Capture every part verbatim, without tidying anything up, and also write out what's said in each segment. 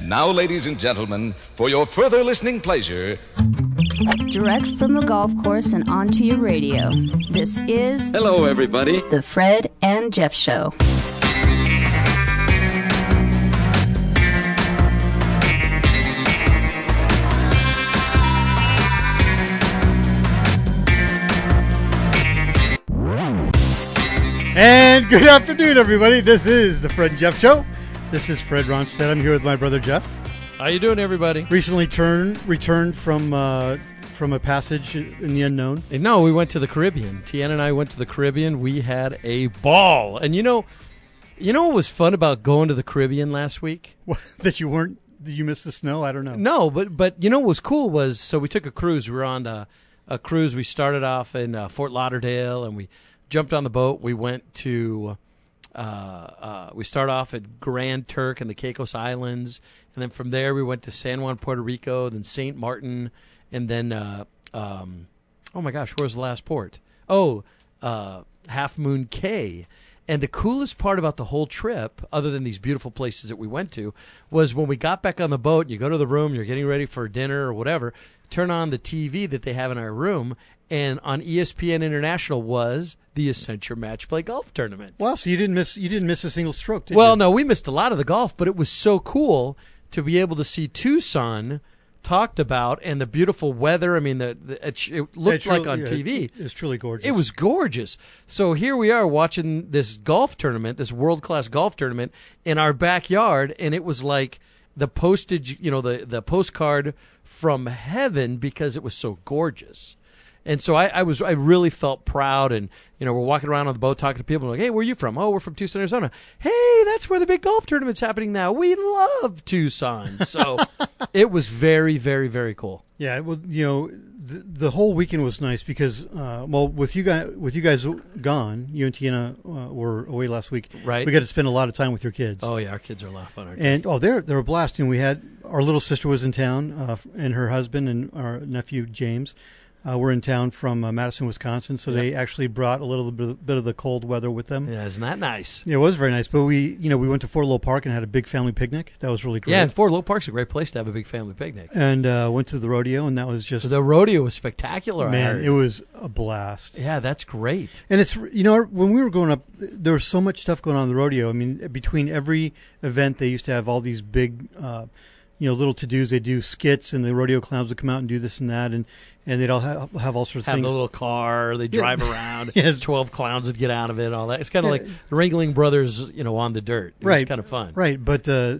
And now, ladies and gentlemen, for your further listening pleasure, direct from the golf course and onto your radio, this is... Hello, everybody. The Fred and Jeff Show. And good afternoon, everybody. This is the Fred and Jeff Show. This is Fred Ronstadt. I'm here with my brother Jeff. How you doing, everybody? Recently turned returned from uh, from a passage in the unknown. No, we went to the Caribbean. Tiana and I went to the Caribbean. We had a ball. And you know, you know what was fun about going to the Caribbean last week? That you weren't. Did you miss the snow? I don't know. No, but but you know what was cool was so we took a cruise. We were on a, a cruise. We started off in uh, Fort Lauderdale, and we jumped on the boat. We went to, uh, uh, we started off at Grand Turk and the Caicos Islands. And then from there, we went to San Juan, Puerto Rico, then Saint Martin. And then, uh, um, oh my gosh, where was the last port? Oh, uh, Half Moon Cay. And the coolest part about the whole trip, other than these beautiful places that we went to, was when we got back on the boat, and you go to the room, you're getting ready for dinner or whatever, turn on the T V that they have in our room, and on E S P N International was the Accenture Match Play Golf Tournament. Wow, so you didn't miss you didn't miss a single stroke, did well, you? Well, no, we missed a lot of the golf, but it was so cool to be able to see Tucson talked about and the beautiful weather. I mean, the, the it, it looked yeah, like on yeah, T V. It was truly gorgeous. It was gorgeous. So here we are watching this golf tournament, this world-class golf tournament in our backyard, and it was like the postage, you know, the, the postcard from heaven because it was so gorgeous. And so I, I was, I really felt proud. And, you know, we're walking around on the boat talking to people. We're like, hey, where are you from? Oh, we're from Tucson, Arizona. Hey, that's where the big golf tournament's happening now. We love Tucson. So it was very, very, very cool. Yeah, well, you know, the, the whole weekend was nice because, uh, well, with you guys, with you guys gone, you and Tiana uh, were away last week. Right. We got to spend a lot of time with your kids. Oh yeah, our kids are a lot of fun. Aren't And oh, they're they're a blast. And we had our little sister was in town, uh, and her husband and our nephew James. Uh, we're in town from uh, Madison, Wisconsin, so yeah. they actually brought a little bit, bit of the cold weather with them. Yeah, isn't that nice? Yeah, it was very nice. But we, you know, we went to Fort Low Park and had a big family picnic. That was really great. Yeah, and Fort Low Park's a great place to have a big family picnic. And uh, went to the rodeo, and that was just the rodeo was spectacular. Man, I heard. It was a blast. Yeah, that's great. And it's you know when we were growing up, there was so much stuff going on in the rodeo. I mean, between every event, they used to have all these big. Uh, You know, little to-dos. They do skits, and the rodeo clowns would come out and do this and that, and, and they'd all have, have all sorts have of things. Have the little car. They drive yeah. around. Yes. Twelve clowns would get out of it. All that. It's kind of yeah. like the Ringling Brothers, you know, on the dirt. It right. was kind of fun. Right. But uh,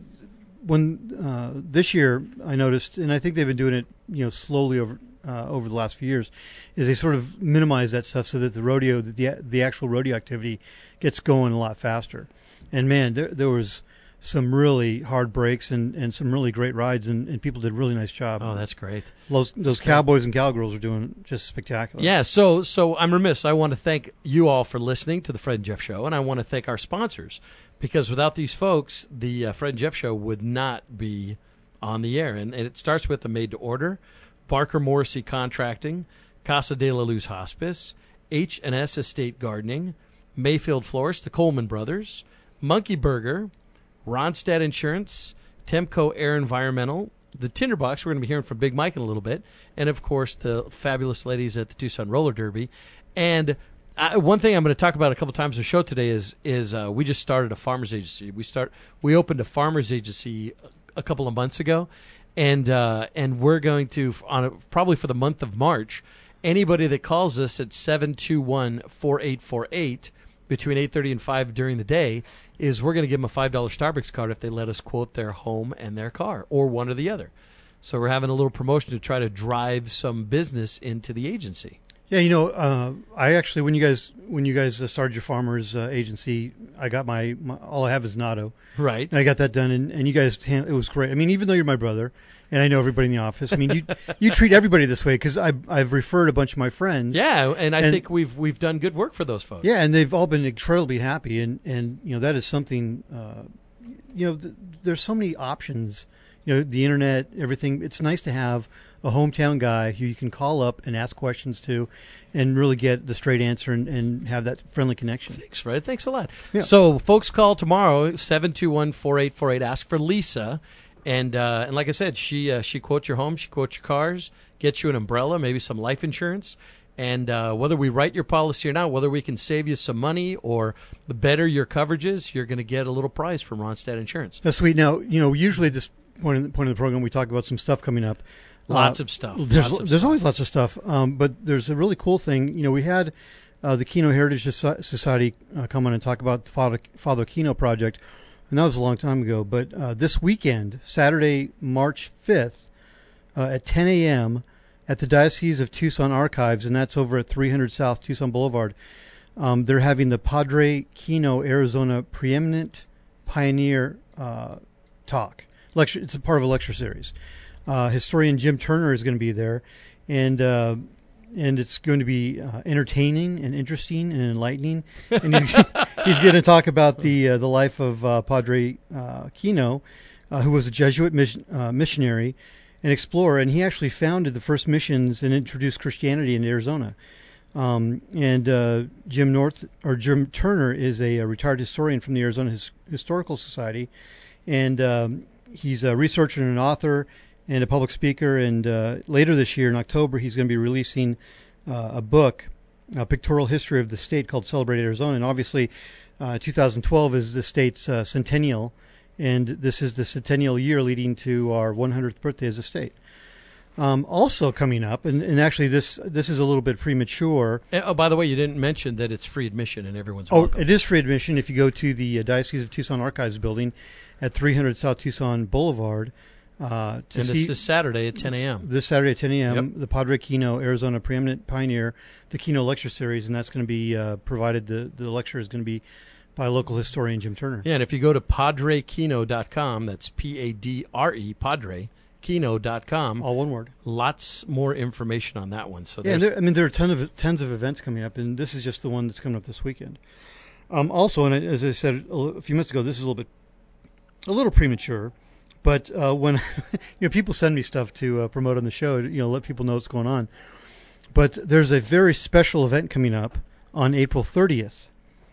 when uh, this year I noticed, and I think they've been doing it, you know, slowly over uh, over the last few years, is they sort of minimize that stuff so that the rodeo, the the actual rodeo activity, gets going a lot faster. And man, there there was some really hard breaks and, and some really great rides, and, and people did a really nice job. Oh, that's great. Those those that's cowboys great. and cowgirls are doing just spectacular. Yeah, so so I'm remiss. I want to thank you all for listening to the Fred and Jeff Show, and I want to thank our sponsors, because without these folks, the uh, Fred and Jeff Show would not be on the air. And, and it starts with the made-to-order, Barker Morrissey Contracting, Casa de la Luz Hospice, H and S Estate Gardening, Mayfield Florist, the Coleman Brothers, Monkey Burger, Ronstadt Insurance, Temco Air Environmental, the Tinderbox, we're going to be hearing from Big Mike in a little bit, and, of course, the fabulous ladies at the Tucson Roller Derby. And I, one thing I'm going to talk about a couple times on the show today is is uh, we just started a farmers agency. We start we opened a farmers agency a couple of months ago, and uh, and we're going to, on a, probably for the month of March, anybody that calls us at seven two one, four eight four eight between eight thirty and five during the day, is we're going to give them a five dollar Starbucks card if they let us quote their home and their car, or one or the other. So we're having a little promotion to try to drive some business into the agency. Yeah, you know, uh, I actually, when you guys when you guys started your farmers uh, agency, I got my, my, all I have is Natto. Right. And I got that done, and, and you guys, it was great. I mean, even though you're my brother, and I know everybody in the office, I mean, you you treat everybody this way, because I've, I've referred a bunch of my friends. Yeah, and I and, think we've we've done good work for those folks. Yeah, and they've all been incredibly happy, and, and you know, that is something, uh, you know, th- there's so many options. You know, the internet, everything. It's nice to have a hometown guy who you can call up and ask questions to and really get the straight answer and, and have that friendly connection. Thanks, Fred. Thanks a lot. Yeah. So, folks, call tomorrow, seven two one, four eight four eight. Ask for Lisa, And uh, and like I said, she uh, she quotes your home, she quotes your cars, gets you an umbrella, maybe some life insurance. And uh, whether we write your policy or not, whether we can save you some money or better your coverages, you're going to get a little prize from Ronstadt Insurance. That's sweet. Now, you know, usually at this point in the, point of the program, we talk about some stuff coming up. Lots uh, of stuff. There's, lots of there's stuff. always lots of stuff. Um, but there's a really cool thing. You know, we had uh, the Kino Heritage Society uh, come on and talk about the Father, Father Kino project, and that was a long time ago. But uh, this weekend, Saturday, March fifth, uh, at ten a.m., at the Diocese of Tucson Archives, and that's over at three hundred South Tucson Boulevard. Um, they're having the Padre Kino Arizona Preeminent Pioneer uh, talk. Lecture. It's a part of a lecture series. Uh, historian Jim Turner is going to be there, and uh, and it's going to be uh, entertaining and interesting and enlightening. And he's, he's going to talk about the uh, the life of uh, Padre uh, Kino, uh, who was a Jesuit mission, uh, missionary. An explorer, and he actually founded the first missions and introduced Christianity in Arizona. Um, and uh, Jim North or Jim Turner is a, a retired historian from the Arizona His- Historical Society, and um, he's a researcher and an author and a public speaker. And uh, later this year, in October, he's going to be releasing uh, a book, a pictorial history of the state called Celebrate Arizona. And obviously, uh, two thousand twelve is the state's uh, centennial. And this is the centennial year leading to our one hundredth birthday as a state. Um, also coming up, and, and actually this this is a little bit premature. And, oh, by the way, you didn't mention that it's free admission and everyone's Oh, welcome. it is free admission if you go to the uh, Diocese of Tucson Archives building at three hundred South Tucson Boulevard. Uh, to and see this is Saturday at ten a.m. This Saturday at ten a.m., Yep. the Padre Kino, Arizona Preeminent Pioneer, the Kino Lecture Series, and that's going to be uh, provided, the, the lecture is going to be by local historian Jim Turner. Yeah, and if you go to padre kino dot com, that's P A D R E, padre kino dot com. All one word. Lots more information on that one. So Yeah, and there's there, I mean, there are ton of, tons of events coming up, and this is just the one that's coming up this weekend. Um, also, and as I said a, li- a few minutes ago, this is a little bit, a little premature, but uh, when you know people send me stuff to uh, promote on the show, you know, let people know what's going on. But there's a very special event coming up on April thirtieth.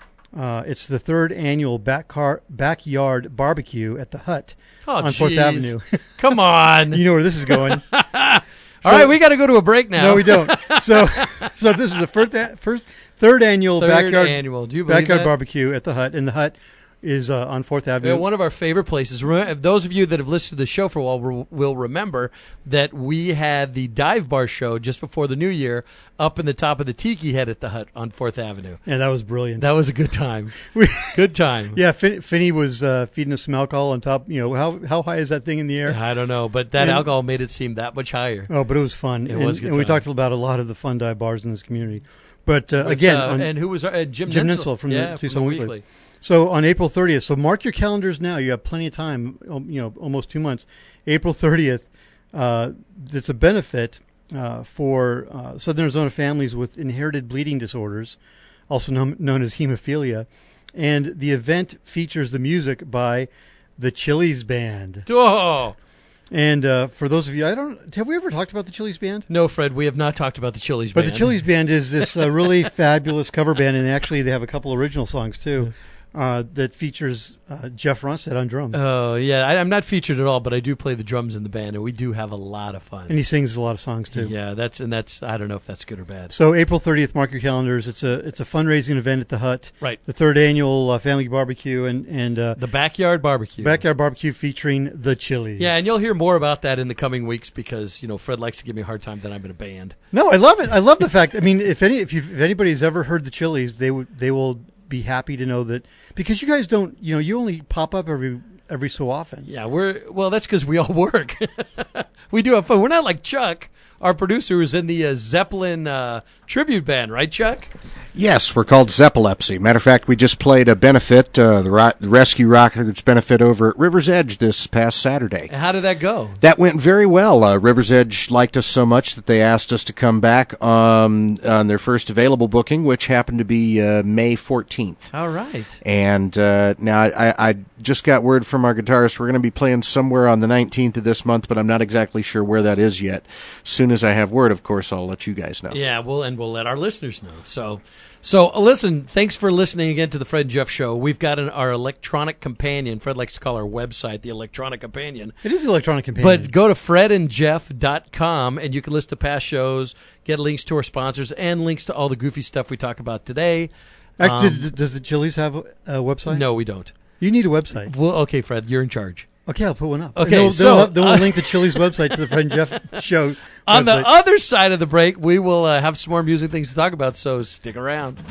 Uh, it's the third annual back car, backyard barbecue at the Hut oh, on Fourth geez. Avenue. Come on. You know where this is going. All right, we got to go to a break now. No, we don't. So, so this is the first, first third annual Third backyard annual. Do you believe backyard that? barbecue at the Hut, and the Hut is uh, on Fourth Avenue. Yeah, one of our favorite places. Re- Those of you that have listened to the show for a while re- will remember that we had the Dive Bar show just before the new year up in the top of the Tiki Head at the Hut on Fourth Avenue. Yeah, that was brilliant. That was a good time. We- Good time. yeah, Fin- Finney was uh, feeding us some alcohol on top. You know, how how high is that thing in the air? I don't know, but that And- alcohol made it seem that much higher. Oh, but it was fun. It and, was a good and we time. talked about a lot of the fun dive bars in this community. But uh, With, again, uh, on, and who was our, uh, Jim, Jim Nensel. Nensel from yeah, the Tucson from the Weekly. So on April thirtieth, so mark your calendars now. You have plenty of time, um, you know, almost two months. April thirtieth, uh, it's a benefit uh, for uh, Southern Arizona families with inherited bleeding disorders, also known, known as hemophilia. And the event features the music by the Chili's Band. Oh. And uh, for those of you, I don't, have we ever talked about the Chili's Band? No, Fred, we have not talked about the Chili's But Band. the Chili's Band is this uh, really fabulous cover band, and actually they have a couple original songs too. Uh, that features uh, Jeff Ronstadt on drums. Oh, yeah. I, I'm not featured at all, but I do play the drums in the band, and we do have a lot of fun. And he sings a lot of songs too. Yeah, that's and that's. I don't know if that's good or bad. So April thirtieth, mark your calendars. It's a it's a fundraising event at the Hut. Right. The third annual uh, family barbecue and and uh, The backyard barbecue. backyard barbecue featuring the Chili's. Yeah, and you'll hear more about that in the coming weeks because you know Fred likes to give me a hard time that I'm in a band. No, I love it. I love the fact. I mean, if any if you if anybody's ever heard the Chili's, they would they will be happy to know that, because you guys don't, you know, you only pop up every every so often. Yeah, we're well. That's because we all work. We do have fun. We're not like Chuck, our producer, who's in the uh, Zeppelin uh, tribute band, right, Chuck? Yes, we're called Zeppilepsy. Matter of fact, we just played a benefit, uh, the, Ro- the Rescue Rockets benefit over at River's Edge this past Saturday. How did that go? That went very well. Uh, River's Edge liked us so much that they asked us to come back um, on their first available booking, which happened to be uh, May fourteenth. All right. And uh, now I, I just got word from our guitarist we're going to be playing somewhere on the nineteenth of this month, but I'm not exactly sure where that is yet. As soon as I have word, of course, I'll let you guys know. Yeah, well, and we'll let our listeners know. So, So, uh, listen, thanks for listening again to the Fred and Jeff Show. We've got an, our electronic companion. Fred likes to call our website the electronic companion. It is the electronic companion. But go to fred and jeff dot com, and you can listen to past shows, get links to our sponsors, and links to all the goofy stuff we talk about today. Actually, Um, does, does the Chili's have a, a website? no, we don't. You need a website. Well, okay, Fred, you're in charge. Okay, I'll put one up. Okay, And they'll, so, they'll, they'll uh, link the Chili's website to the Fred and Jeff Show. On the website. other side of the break, we will uh, have some more music things to talk about, so stick around.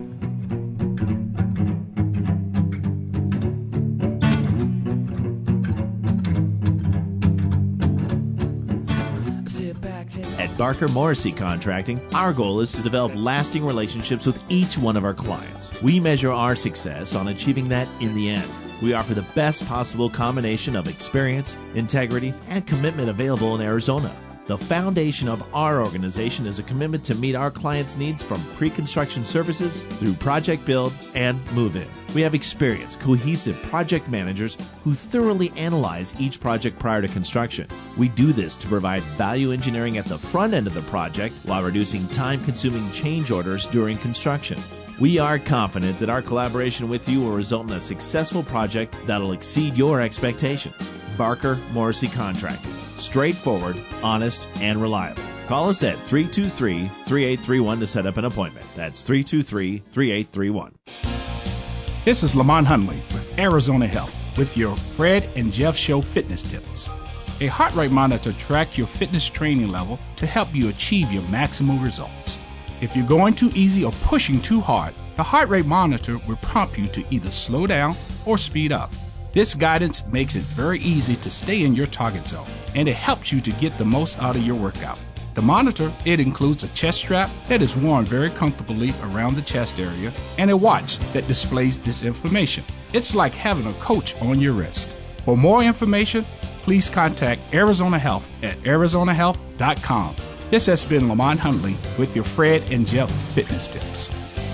At Barker Morrissey Contracting, our goal is to develop lasting relationships with each one of our clients. We measure our success on achieving that in the end. We offer the best possible combination of experience, integrity, and commitment available in Arizona. The foundation of our organization is a commitment to meet our clients' needs from pre-construction services through project build and move-in. We have experienced, cohesive project managers who thoroughly analyze each project prior to construction. We do this to provide value engineering at the front end of the project while reducing time-consuming change orders during construction. We are confident that our collaboration with you will result in a successful project that'll exceed your expectations. Barker Morrissey Contracting. Straightforward, honest, and reliable. Call us at three two three, three eight three one to set up an appointment. That's three two three, three eight three one. This is Lamont Hunley with Arizona Health with your Fred and Jeff Show fitness tips. A heart rate monitor tracks your fitness training level to help you achieve your maximum results. If you're going too easy or pushing too hard, the heart rate monitor will prompt you to either slow down or speed up. This guidance makes it very easy to stay in your target zone, and it helps you to get the most out of your workout. The monitor, it includes a chest strap that is worn very comfortably around the chest area and a watch that displays this information. It's like having a coach on your wrist. For more information, please contact Arizona Health at arizona health dot com. This has been Lamont Hunley with your Fred and Jeff Fitness Tips.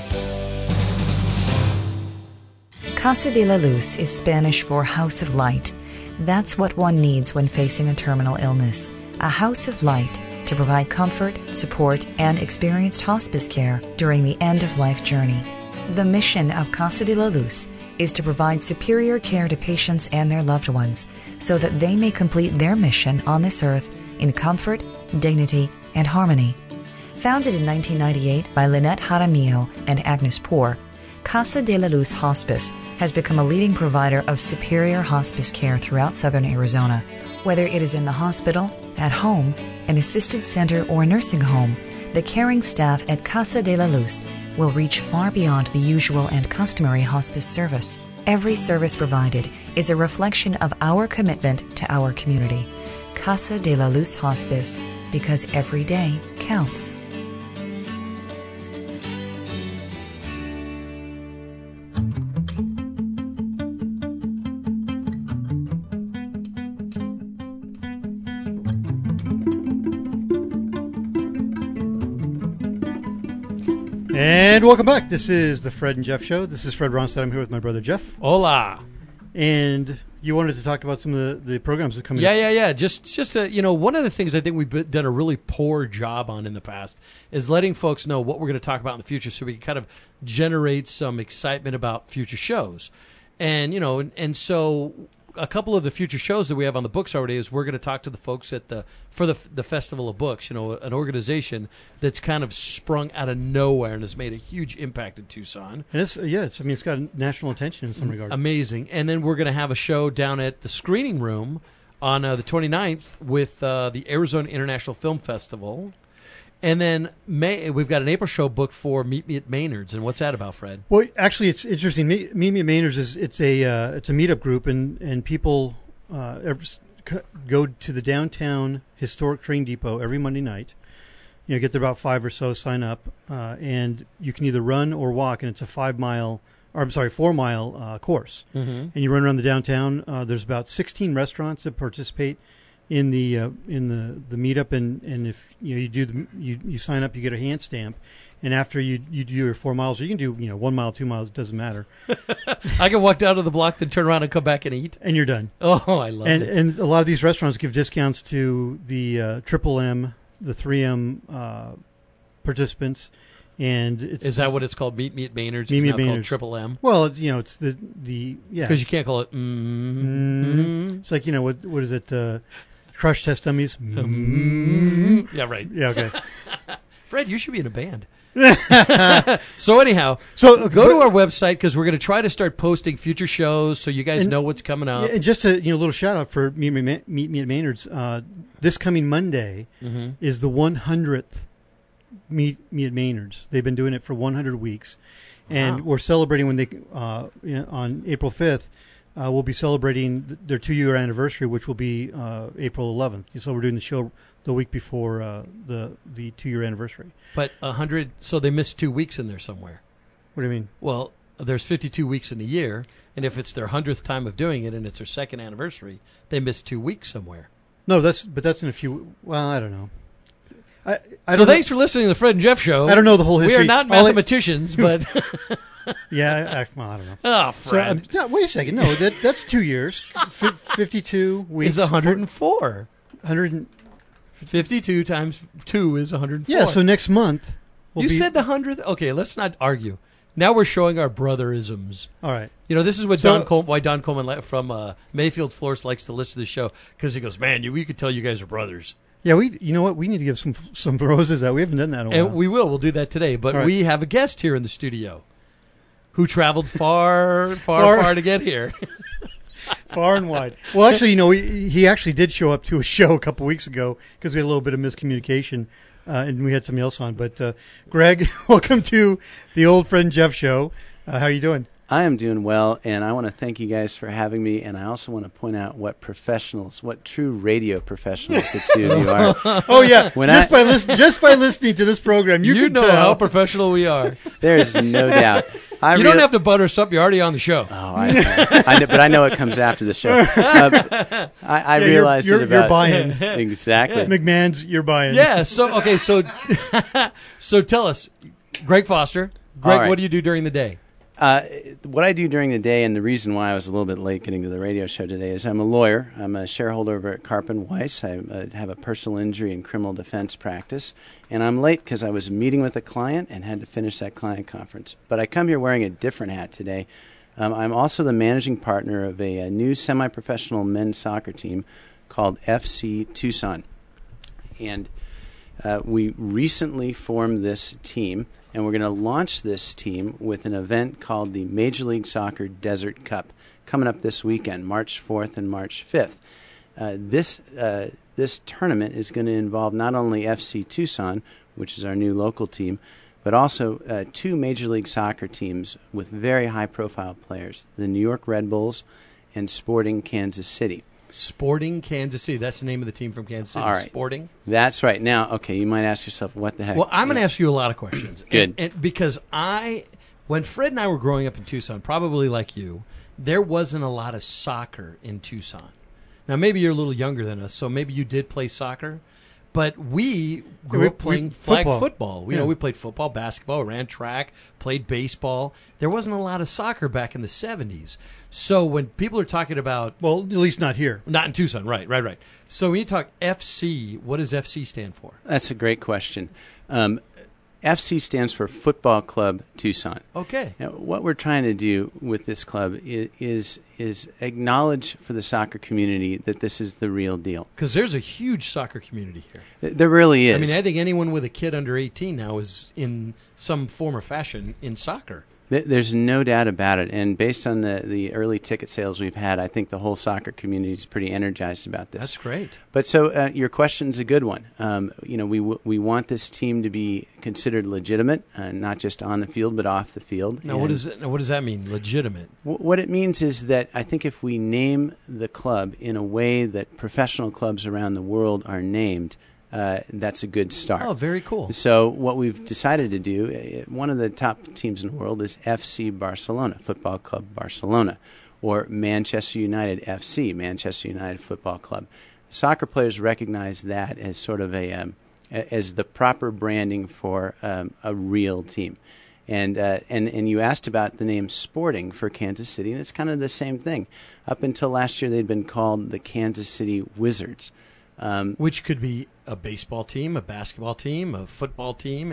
Casa de la Luz is Spanish for House of Light. That's what one needs when facing a terminal illness. A house of light to provide comfort, support, and experienced hospice care during the end-of-life journey. The mission of Casa de la Luz is to provide superior care to patients and their loved ones so that they may complete their mission on this earth in comfort, dignity, and harmony. Founded in nineteen ninety-eight by Lynette Jaramillo and Agnes Poor, Casa de la Luz Hospice has become a leading provider of superior hospice care throughout southern Arizona. Whether it is in the hospital, at home, an assisted center, or nursing home, the caring staff at Casa de la Luz will reach far beyond the usual and customary hospice service. Every service provided is a reflection of our commitment to our community. Casa de la Luz Hospice, because every day counts. And welcome back. This is the Fred and Jeff Show. This is Fred Ronstadt. I'm here with my brother Jeff. Hola. And you wanted to talk about some of the, the programs that come in. Yeah, yeah, yeah. Just, just uh, you know, one of the things I think we've been- done a really poor job on in the past is letting folks know what we're going to talk about in the future, so we can kind of generate some excitement about future shows. And you know, and, and so a couple of the future shows that we have on the books already is we're going to talk to the folks at the for the the Festival of Books. You know, an organization that's kind of sprung out of nowhere and has made a huge impact in Tucson. And it's, yeah, it's, I mean, it's got national attention in some regard. Amazing. And then we're going to have a show down at the Screening Room on uh, the twenty-ninth with uh, the Arizona International Film Festival. And then May, we've got an April show booked for Meet Me at Maynard's. And what's that about, Fred? Well, actually, it's interesting. Meet, Meet Me at Maynard's is it's a uh, it's a meetup group, and and people uh, every, go to the downtown historic train depot every Monday night. You know, get there about five or so, sign up, uh, and you can either run or walk. And it's a five mile, or I'm sorry, four mile uh, course. Mm-hmm. And you run around the downtown. Uh, there's about sixteen restaurants that participate in the uh, in the, the meetup, and, and if you know you do the, you you sign up, you get a hand stamp, and after you you do your four miles, or you can do you know one mile, two miles, it doesn't matter. I can walk down to the block, then turn around and come back and eat, and you're done. Oh, I love and, it. And a lot of these restaurants give discounts to the uh, Triple M, the three M uh, participants, And it's Is that what it's called? Meet Me at Maynard's? Meet Me It's at now called Maynard's. Triple M? Well, it's, you know, it's the the yeah. Because you can't call it mm-hmm. Mm, it's like, you know, what what is it? Uh, crush test dummies. Mm-hmm. Yeah, right. Yeah, okay. Fred, you should be in a band. So anyhow, So uh, go to our website because we're going to try to start posting future shows so you guys And- know what's coming up. Yeah, and just a you know little shout out for Meet Me, Ma- Meet Me at Maynard's. Uh, this coming Monday Mhm. is the one hundredth Meet Me at Maynard's. They've been doing it for one hundred weeks, and Wow. we're celebrating when they uh, in- on April fifth. Uh, we'll be celebrating th- their two-year anniversary, which will be uh, April eleventh. So we're doing the show the week before uh, the the two-year anniversary. But a hundred, so they missed two weeks in there somewhere. What do you mean? Well, there's fifty-two weeks in a year, and if it's their hundredth time of doing it and it's their second anniversary, they missed two weeks somewhere. No, that's but that's in a few. Well, I don't know. I, I So don't thanks know, for listening to the Fred and Jeff Show. I don't know the whole We history. are not All I- mathematicians, but Yeah, I, well, I don't know. oh, So, Fred, um, no, wait a second. No, that that's two years. F- fifty-two weeks. it's one hundred four. one hundred. fifty-two times two is one hundred four. Yeah. So next month. Will you be, said the hundredth. Okay, let's not argue. Now we're showing our brotherisms. All right. You know, this is what So- Don Col- why Don Coleman li- from uh, Mayfield Florist likes to listen to the show because he goes, "Man, you, we could tell you guys are brothers." Yeah. We. You know what? We need to give some some roses out. We haven't done that in a while. And we will. We'll do that today. But All right. we have a guest here in the studio who traveled far, far, Far- far to get here. Far and wide. Well, actually, you know, he, he actually did show up to a show a couple weeks ago because we had a little bit of miscommunication, uh, and we had somebody else on. But uh, Greg, welcome to the Old Friend Jeff Show. Uh, how are you doing? I am doing well, and I want to thank you guys for having me, and I also want to point out what professionals, what true radio professionals the two of you are. Oh yeah, When just I- by listen, just by listening to this program, you, You, can know tell. how professional we are. There's no doubt. I you don't real- have to butter us up. You're already on the show. Oh, I, I know, but I know it comes after the show. Uh, I, I Yeah, you're- realized you're- it you're about buying. exactly. McMahon's, you're buying. Yeah. So okay. So so tell us, Greg Foster. Greg, All right. what do you do during the day? Uh, what I do during the day, and the reason why I was a little bit late getting to the radio show today, is I'm a lawyer. I'm a shareholder over at Carpin Weiss. I uh, have a personal injury and criminal defense practice, and I'm late because I was meeting with a client and had to finish that client conference. But I come here wearing a different hat today. Um, I'm also the managing partner of a, a new semi-professional men's soccer team called F C Tucson, and uh, we recently formed this team. And we're going to launch this team with an event called the Major League Soccer Desert Cup coming up this weekend, March fourth and March fifth. Uh, this uh, this tournament is going to involve not only F C Tucson, which is our new local team, but also uh, two Major League Soccer teams with very high-profile players, the New York Red Bulls and Sporting Kansas City. Sporting Kansas City. That's the name of the team from Kansas City. All right. Sporting. That's right. Now, okay, you might ask yourself, what the heck? Well, I'm going to Yeah. ask you a lot of questions. Good. And, and because I, when Fred and I were growing up in Tucson, probably like you, there wasn't a lot of soccer in Tucson. Now, maybe you're a little younger than us, so maybe you did play soccer. But we grew We- up playing we- flag football. football. You Yeah. know, we played football, basketball, ran track, played baseball. There wasn't a lot of soccer back in the seventies. So when people are talking about Well, at least not here. not in Tucson, right, right, right. So when you talk F C, what does F C stand for? That's a great question. Um, F C stands for Football Club Tucson. Okay. Now, what we're trying to do with this club is, is is acknowledge for the soccer community that this is the real deal. Because there's a huge soccer community here. Th- There really is. I mean, I think anyone with a kid under eighteen now is in some form or fashion in soccer. Th- There's no doubt about it. And based on the, the early ticket sales we've had, I think the whole soccer community is pretty energized about this. That's great. But so uh, your question's a good one. Um, you know, we w- we want this team to be considered legitimate, uh, not just on the field but off the field. Now, what And does it, now, what does that mean? Legitimate. w- what it means is that I think if we name the club in a way that professional clubs around the world are named, uh, that's a good start. Oh, very cool. So what we've decided to do, uh, one of the top teams in the world is F C Barcelona, Football Club Barcelona, or Manchester United F C, Manchester United Football Club. Soccer players recognize that as sort of a um, a- as the proper branding for um, a real team. And, uh, and and you asked about the name Sporting for Kansas City, and it's kind of the same thing. Up until last year, they'd been called the Kansas City Wizards. Um, Which could be a baseball team, a basketball team, a football team,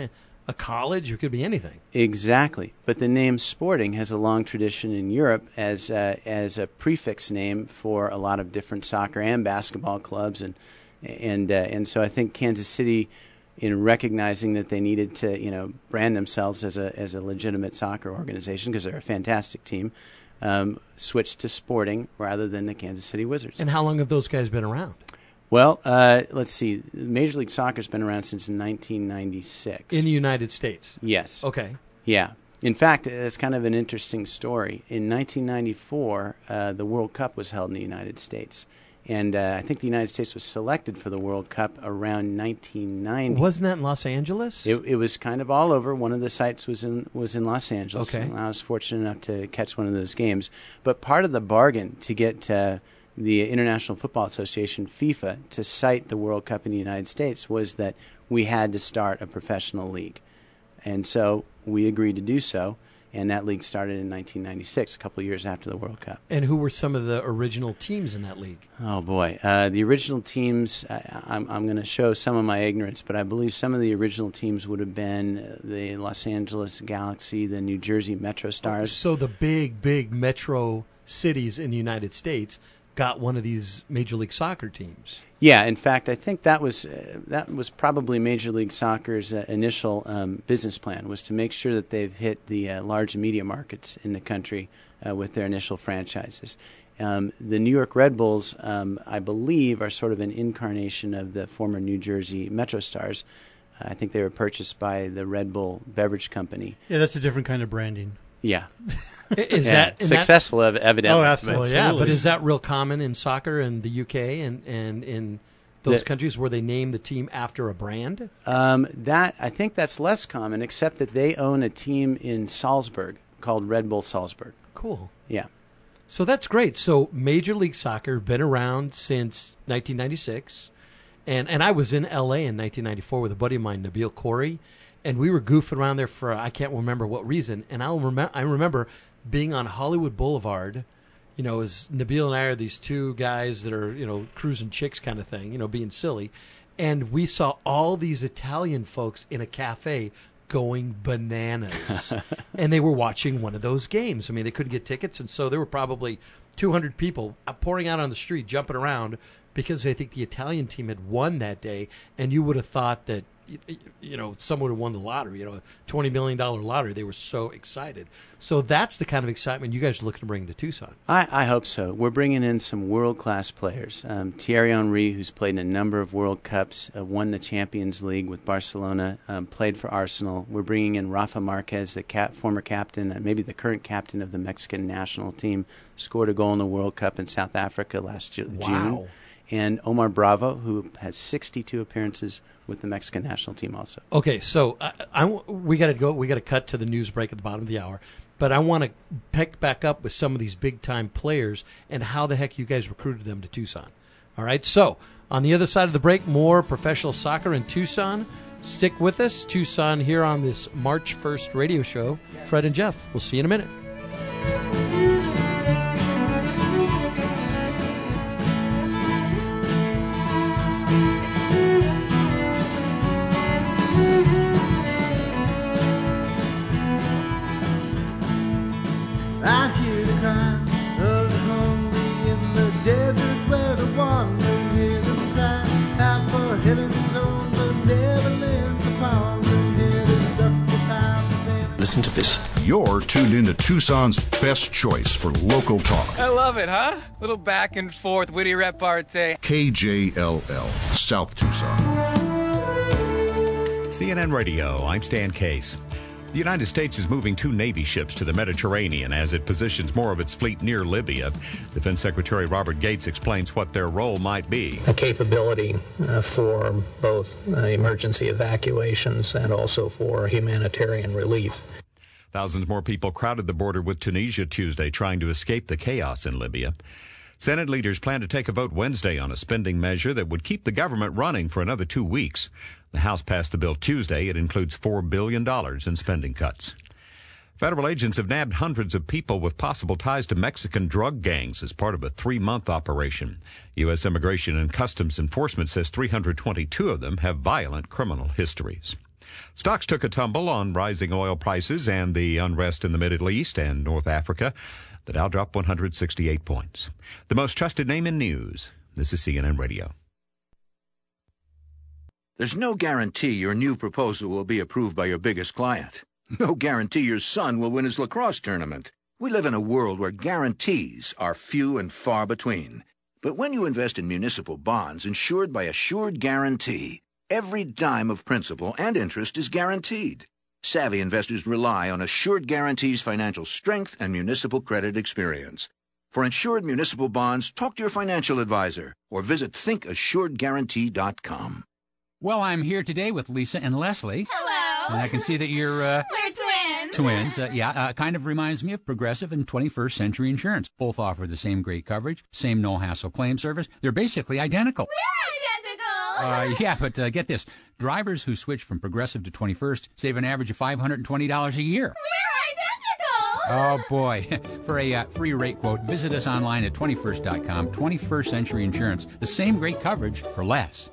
a college. It could be anything. Exactly. But the name Sporting has a long tradition in Europe as uh, as a prefix name for a lot of different soccer and basketball clubs, and and uh, and so I think Kansas City, in recognizing that they needed to, you know, brand themselves as a as a legitimate soccer organization because they're a fantastic team, um, switched to Sporting rather than the Kansas City Wizards. And how long have those guys been around? Well, uh, let's see. Major League Soccer's been around since nineteen ninety-six. In the United States? Yes. Okay. Yeah. In fact, it's kind of an interesting story. In nineteen ninety-four, uh, the World Cup was held in the United States. And uh, I think the United States was selected for the World Cup around nineteen ninety. Wasn't that in Los Angeles? It, it was kind of all over. One of the sites was in was in Los Angeles. Okay. And I was fortunate enough to catch one of those games. But part of the bargain to get uh, the International Football Association, FIFA, to cite the World Cup in the United States was that we had to start a professional league. And so we agreed to do so. And that league started in nineteen ninety-six, a couple of years after the World Cup. And who were some of the original teams in that league? Oh, boy. Uh, the original teams, I, I'm, I'm going to show some of my ignorance, but I believe some of the original teams would have been the Los Angeles Galaxy, the New Jersey Metro Stars. So the big, big metro cities in the United States got one of these Major League Soccer teams. Yeah, in fact, I think that was uh, that was probably Major League Soccer's uh, initial um, business plan, was to make sure that they've hit the uh, large media markets in the country uh, with their initial franchises. Um, the New York Red Bulls, um, I believe, are sort of an incarnation of the former New Jersey Metro Stars. Uh, I think they were purchased by the Red Bull Beverage Company. Yeah, that's a different kind of branding. Yeah. Is yeah, that successful, ev- evidently. Oh, absolutely. Well, yeah, but is that real common in soccer in the U K and, and in those the, countries where they name the team after a brand? Um, that I think that's less common, except that they own a team in Salzburg called Red Bull Salzburg. Cool. Yeah. So that's great. So Major League Soccer been around since nineteen ninety-six, and and I was in L A in nineteen ninety-four with a buddy of mine, Nabil Khoury, and we were goofing around there for I can't remember what reason, and I'll remember I remember being on Hollywood Boulevard, you know, as Nabil and I are these two guys that are, you know, cruising chicks kind of thing, you know, being silly, and we saw all these Italian folks in a cafe going bananas, and they were watching one of those games. I mean, they couldn't get tickets, and so there were probably two hundred people pouring out on the street, jumping around, because I think the Italian team had won that day, and you would have thought that, you know, someone would have won the lottery, you know, a twenty million dollars lottery. They were so excited. So that's the kind of excitement you guys are looking to bring to Tucson. I, I hope so. We're bringing in some world-class players. Um, Thierry Henry, who's played in a number of World Cups, uh, won the Champions League with Barcelona, um, played for Arsenal. We're bringing in Rafa Marquez, the cap, former captain, uh, maybe the current captain of the Mexican national team, scored a goal in the World Cup in South Africa last ju- Wow. June. And Omar Bravo, who has sixty-two appearances with the Mexican national team also. Okay, so I, I, we got to go. We got to cut to the news break at the bottom of the hour. But I want to pick back up with some of these big-time players and how the heck you guys recruited them to Tucson. All right, so on the other side of the break, more professional soccer in Tucson. Stick with us, Tucson, here on this March first radio show. Fred and Jeff, we'll see you in a minute. I hear the cry of the hungry in the deserts where the wandering hear them cry out for heaven's own benevolence upon them head stuck without them. Listen to this. You're tuned into Tucson's best choice for local talk. I love it, huh? Little back and forth, witty repartee. K J L L, South Tucson. C N N Radio, I'm Stan Case. The United States is moving two Navy ships to the Mediterranean as it positions more of its fleet near Libya. Defense Secretary Robert Gates explains what their role might be. A capability uh, for both uh, emergency evacuations and also for humanitarian relief. Thousands more people crowded the border with Tunisia Tuesday trying to escape the chaos in Libya. Senate leaders plan to take a vote Wednesday on a spending measure that would keep the government running for another two weeks. The House passed the bill Tuesday. It includes four billion dollars in spending cuts. Federal agents have nabbed hundreds of people with possible ties to Mexican drug gangs as part of a three-month operation. U S. Immigration and Customs Enforcement says three hundred twenty-two of them have violent criminal histories. Stocks took a tumble on rising oil prices and the unrest in the Middle East and North Africa. The Dow dropped one hundred sixty-eight points. The most trusted name in news. This is C N N Radio. There's no guarantee your new proposal will be approved by your biggest client. No guarantee your son will win his lacrosse tournament. We live in a world where guarantees are few and far between. But when you invest in municipal bonds insured by Assured Guarantee, every dime of principal and interest is guaranteed. Savvy investors rely on Assured Guarantee's financial strength and municipal credit experience. For insured municipal bonds, talk to your financial advisor or visit think assured guarantee dot com. Well, I'm here today with Lisa and Leslie. Hello. And I can see that you're, uh... We're twins. Twins, uh, yeah. Uh, kind of reminds me of Progressive and twenty-first Century Insurance. Both offer the same great coverage, same no-hassle claim service. They're basically identical. We're identical. Uh, yeah, but uh, get this. Drivers who switch from Progressive to twenty-first save an average of five hundred twenty dollars a year. We're identical. Oh, boy. For a uh, free rate quote, visit us online at twenty-first dot com. twenty-first Century Insurance. The same great coverage for less.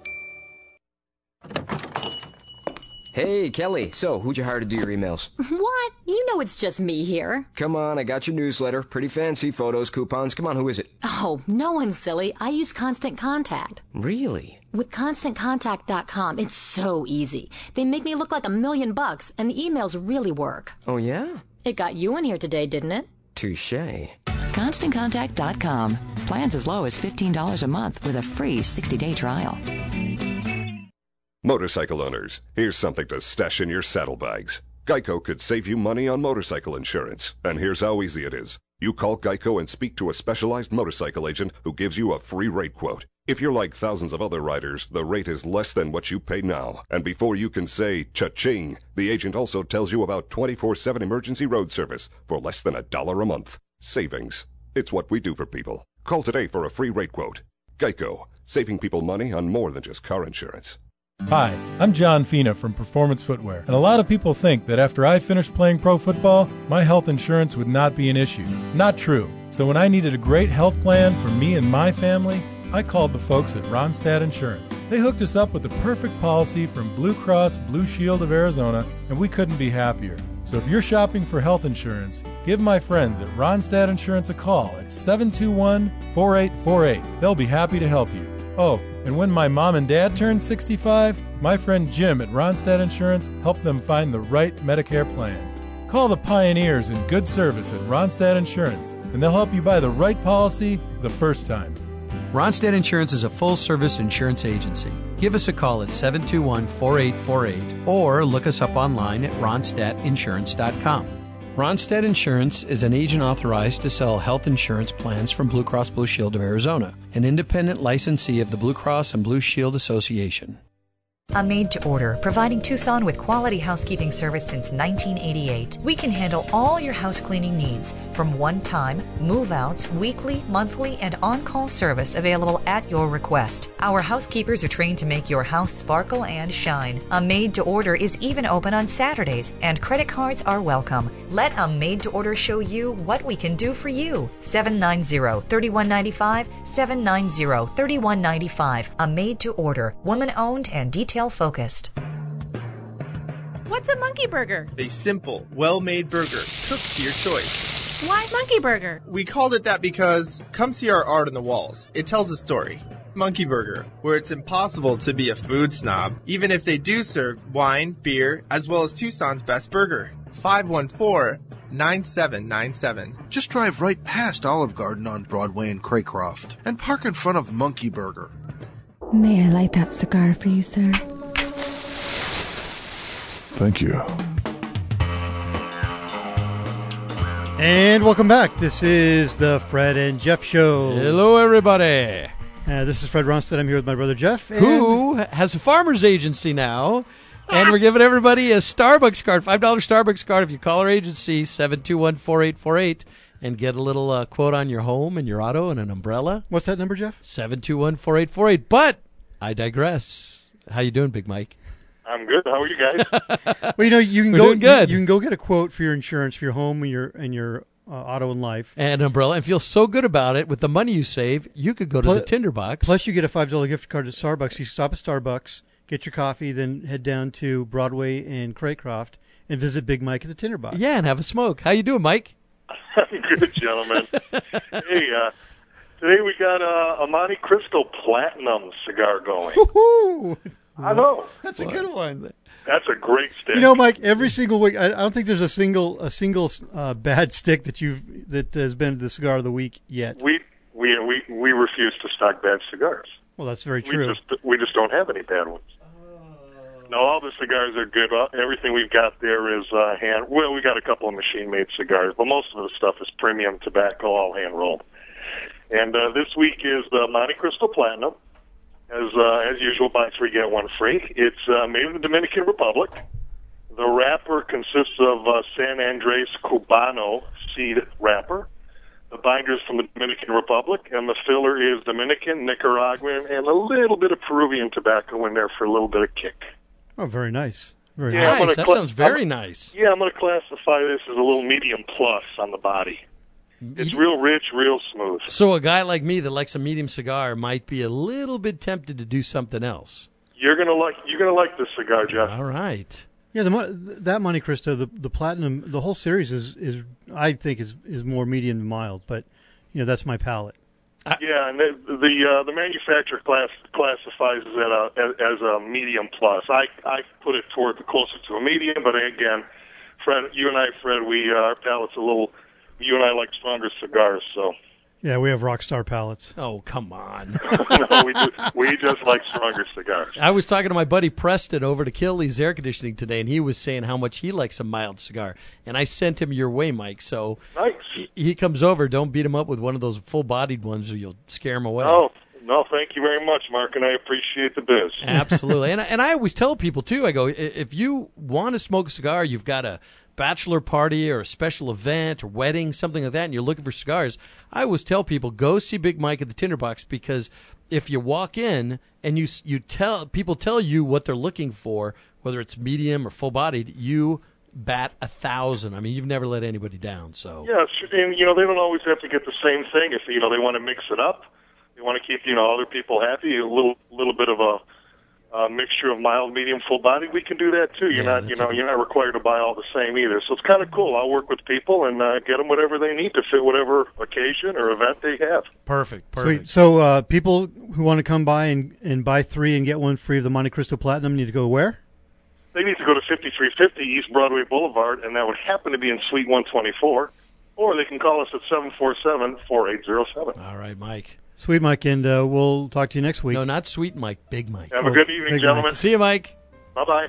Hey, Kelly. So, who'd you hire to do your emails? What? You know it's just me here. Come on, I got your newsletter. Pretty fancy, photos, coupons. Come on, who is it? Oh, no one's silly. I use Constant Contact. Really? With Constant Contact dot com, it's so easy. They make me look like a million bucks, and the emails really work. Oh, yeah? It got you in here today, didn't it? Touché. Constant Contact dot com. Plans as low as fifteen dollars a month with a free sixty-day trial. Motorcycle owners, here's something to stash in your saddlebags. Geico could save you money on motorcycle insurance, and here's how easy it is. You call Geico and speak to a specialized motorcycle agent who gives you a free rate quote. If you're like thousands of other riders, the rate is less than what you pay now. And before you can say cha-ching, the agent also tells you about twenty-four seven emergency road service for less than a dollar a month. Savings. It's what we do for people. Call today for a free rate quote. Geico, saving people money on more than just car insurance. Hi, I'm John Fina from Performance Footwear, and a lot of people think that after I finished playing pro football, my health insurance would not be an issue. Not true. So when I needed a great health plan for me and my family, I called the folks at Ronstadt Insurance. They hooked us up with the perfect policy from Blue Cross Blue Shield of Arizona, and we couldn't be happier. So if you're shopping for health insurance, give my friends at Ronstadt Insurance a call at seven two one, four eight four eight. They'll be happy to help you. Oh, and when my mom and dad turned sixty-five, my friend Jim at Ronstadt Insurance helped them find the right Medicare plan. Call the pioneers in good service at Ronstadt Insurance, and they'll help you buy the right policy the first time. Ronstadt Insurance is a full-service insurance agency. Give us a call at seven two one, four eight four eight or look us up online at ronstadt insurance dot com. Ronstadt Insurance is an agent authorized to sell health insurance plans from Blue Cross Blue Shield of Arizona, an independent licensee of the Blue Cross and Blue Shield Association. A Made to Order, providing Tucson with quality housekeeping service since nineteen eighty-eight. We can handle all your house cleaning needs, from one-time, move-outs, weekly, monthly, and on-call service available at your request. Our housekeepers are trained to make your house sparkle and shine. A Made to Order is even open on Saturdays, and credit cards are welcome. Let A Made to Order show you what we can do for you. seven nine zero, three one nine five, seven nine zero, three one nine five. A Made to Order, woman-owned and detail focused. What's a monkey burger? A simple, well-made burger, cooked to your choice. Why monkey burger? We called it that because, come see our art on the walls. It tells a story. Monkey Burger, where it's impossible to be a food snob, even if they do serve wine, beer, as well as Tucson's best burger. five one four, nine seven nine seven. Just drive right past Olive Garden on Broadway in Craycroft and park in front of Monkey Burger. May I light that cigar for you, sir? Thank you. And welcome back. This is the Fred and Jeff Show. Hello, everybody. Uh, this is Fred Ronstadt. I'm here with my brother Jeff. And Who has a farmer's agency now. And we're giving everybody a Starbucks card, five dollar Starbucks card if you call our agency, seven two one, four eight four eight, and get a little uh, quote on your home and your auto and an umbrella. What's that number, Jeff? seven two one, four eight four eight. But I digress. How you doing, Big Mike? I'm good. How are you guys? Well, you know, you can We're go. doing good. You, you can go get a quote for your insurance for your home and your and your uh, auto and life, and an umbrella, and feel so good about it with the money you save. You could go to plus, the Tinderbox. Plus, you get a five dollar gift card to Starbucks. You stop at Starbucks, get your coffee, then head down to Broadway and Craycroft and visit Big Mike at the Tinderbox. Yeah, and have a smoke. How you doing, Mike? I'm good, gentlemen. Hey, uh, today we got uh, a Monte Cristo Platinum cigar going. Woo-hoo! I know. That's a good one. That's a great stick. You know, Mike, every single week, I, I don't think there's a single a single uh, bad stick that you've that has been the cigar of the week yet. We we we we refuse to stock bad cigars. Well, that's very true. We just we just don't have any bad ones. No, all the cigars are good. Uh, Everything we've got there is uh, hand. Well, we got a couple of machine-made cigars, but most of the stuff is premium tobacco, all hand-rolled. And uh, this week is the Monte Cristo Platinum. As uh, as usual, buy three, get one free. It's uh, made in the Dominican Republic. The wrapper consists of uh, San Andres Cubano seed wrapper. The binder is from the Dominican Republic, and the filler is Dominican, Nicaraguan, and a little bit of Peruvian tobacco in there for a little bit of kick. Oh, very nice. Very Yeah, I'm gonna nice. That cla- sounds very I'm- nice. Yeah, I'm going to classify this as a little medium plus on the body. It's real rich, real smooth. So a guy like me that likes a medium cigar might be a little bit tempted to do something else. You're gonna like you're gonna like this cigar, Jeff. All right. Yeah, the Mon- that Monte Cristo, the the Platinum, the whole series is is I think is is more medium and mild, but you know that's my palate. Yeah, and the the, uh, the manufacturer class classifies it a, as, as a medium plus. I I put it toward the closer to a medium, but again, Fred, you and I, Fred, we uh, our palate's a little. You and I like stronger cigars, so. Yeah, we have Rockstar palates. Oh, come on. No, we do, we just like stronger cigars. I was talking to my buddy Preston over to Killy's Air Conditioning today, and he was saying how much he likes a mild cigar. And I sent him your way, Mike. So nice. he, he comes over. Don't beat him up with one of those full-bodied ones, or you'll scare him away. Oh, no, thank you very much, Mark, and I appreciate the biz. Absolutely. and, and I always tell people, too, I go, i- if you want to smoke a cigar, you've got a bachelor party or a special event or wedding, something like that, and you're looking for cigars, I always tell people, go see Big Mike at the Tinderbox, because if you walk in and you you tell people tell you what they're looking for, whether it's medium or full-bodied, you bat a thousand. I mean, you've never let anybody down. So Yeah, sure, and, you know, they don't always have to get the same thing. If, you know, they want to mix it up, they want to keep, you know, other people happy, a little little bit of a Uh, mixture of mild, medium, full body. We can do that too. You're Yeah, not, you know, you're not required to buy all the same either. So it's kind of cool. I'll work with people and uh, get them whatever they need to fit whatever occasion or event they have. Perfect, Sweet. perfect. So uh, people who want to come by and, and buy three and get one free of the Monte Cristo Platinum need to go where? They need to go to fifty-three fifty East Broadway Boulevard, and that would happen to be in Suite one twenty-four, or they can call us at seven four seven, four eight zero seven. All right, Mike. Sweet Mike, and uh, we'll talk to you next week. No, not Sweet Mike, Big Mike. Have a good evening, Big gentlemen. Mike. See you, Mike. Bye-bye.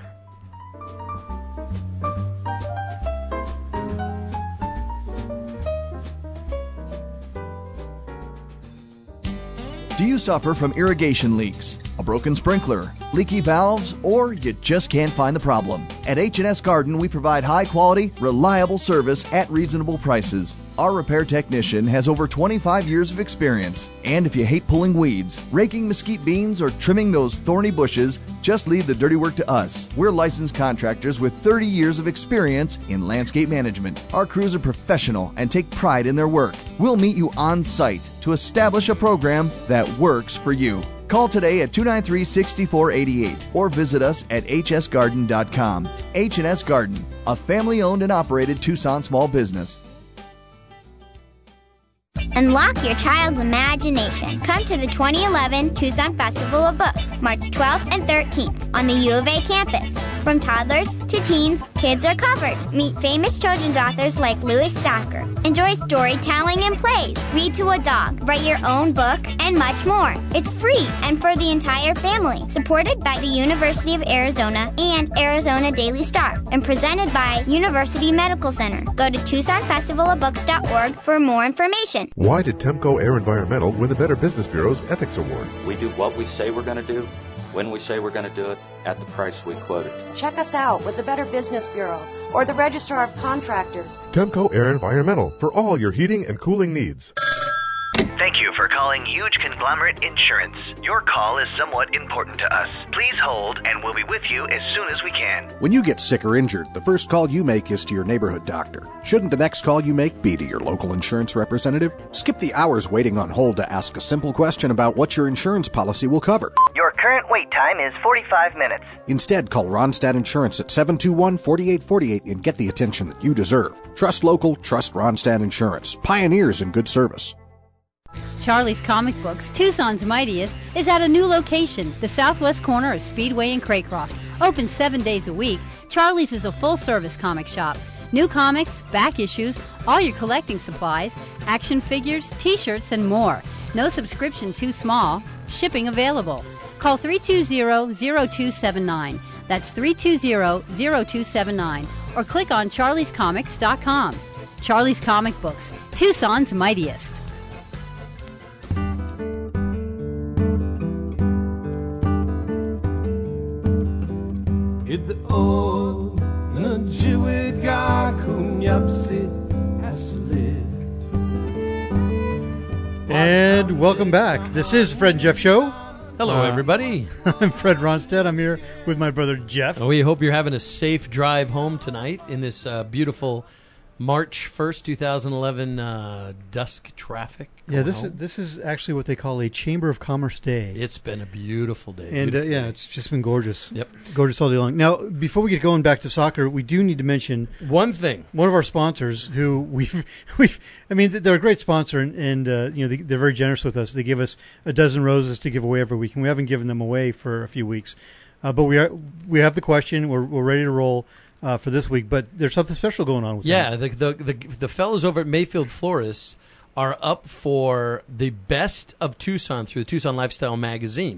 Do you suffer from irrigation leaks, a broken sprinkler, leaky valves, or you just can't find the problem? At H and S Garden, we provide high-quality, reliable service at reasonable prices. Our repair technician has over twenty-five years of experience. And if you hate pulling weeds, raking mesquite beans, or trimming those thorny bushes, just leave the dirty work to us. We're licensed contractors with thirty years of experience in landscape management. Our crews are professional and take pride in their work. We'll meet you on site to establish a program that works for you. Call today at two nine three, six four eight eight or visit us at h s garden dot com. H and S Garden, a family-owned and operated Tucson small business. Unlock your child's imagination. Come to the twenty eleven Tucson Festival of Books, March twelfth and thirteenth on the U of A campus. From toddlers to teens, kids are covered. Meet famous children's authors like Louis Stocker. Enjoy storytelling and plays. Read to a dog. Write your own book and much more. It's free and for the entire family. Supported by the University of Arizona and Arizona Daily Star and presented by University Medical Center. Go to tucson festival of books dot org for more information. Why did Temco Air Environmental win the Better Business Bureau's Ethics Award? We do what we say we're going to do, when we say we're going to do it, at the price we quoted. Check us out with the Better Business Bureau or the Registrar of Contractors. Temco Air Environmental for all your heating and cooling needs. Thank you for calling Huge Conglomerate Insurance. Your call is somewhat important to us. Please hold, and we'll be with you as soon as we can. When you get sick or injured, the first call you make is to your neighborhood doctor. Shouldn't the next call you make be to your local insurance representative? Skip the hours waiting on hold to ask a simple question about what your insurance policy will cover. Your current wait time is forty-five minutes. Instead, call Ronstadt Insurance at seven two one, four eight four eight and get the attention that you deserve. Trust local, trust Ronstadt Insurance. Pioneers in good service. Charlie's Comic Books, Tucson's mightiest, is at a new location, the southwest corner of Speedway and Craycroft. Open seven days a week, Charlie's is a full-service comic shop. New comics, back issues, all your collecting supplies, action figures, t-shirts, and more. No subscription too small. Shipping available. Call three two zero, zero two seven nine. That's three two zero, zero two seven nine. Or click on charlies comics dot com. Charlie's Comic Books, Tucson's mightiest. And welcome back. This is Fred and Jeff Show. Hello, Uh, everybody. I'm Fred Ronstadt. I'm here with my brother Jeff. We hope you're having a safe drive home tonight in this uh, beautiful March first, twenty eleven uh, dusk traffic. Yeah, this home. is this is actually what they call a Chamber of Commerce day. It's been a beautiful day. And beautiful uh, yeah, day. it's just been gorgeous. Yep. Gorgeous all day long. Now, before we get going back to soccer, we do need to mention one thing. One of our sponsors who we've, we've I mean, they're a great sponsor, and, and uh, you know, they, they're very generous with us. They give us a dozen roses to give away every week, and we haven't given them away for a few weeks. Uh, but we are we have the question. We're we're ready to roll uh, for this week. But there's something special going on with Yeah, them. the, the the the fellows over at Mayfield Florists are up for the best of Tucson through the Tucson Lifestyle magazine.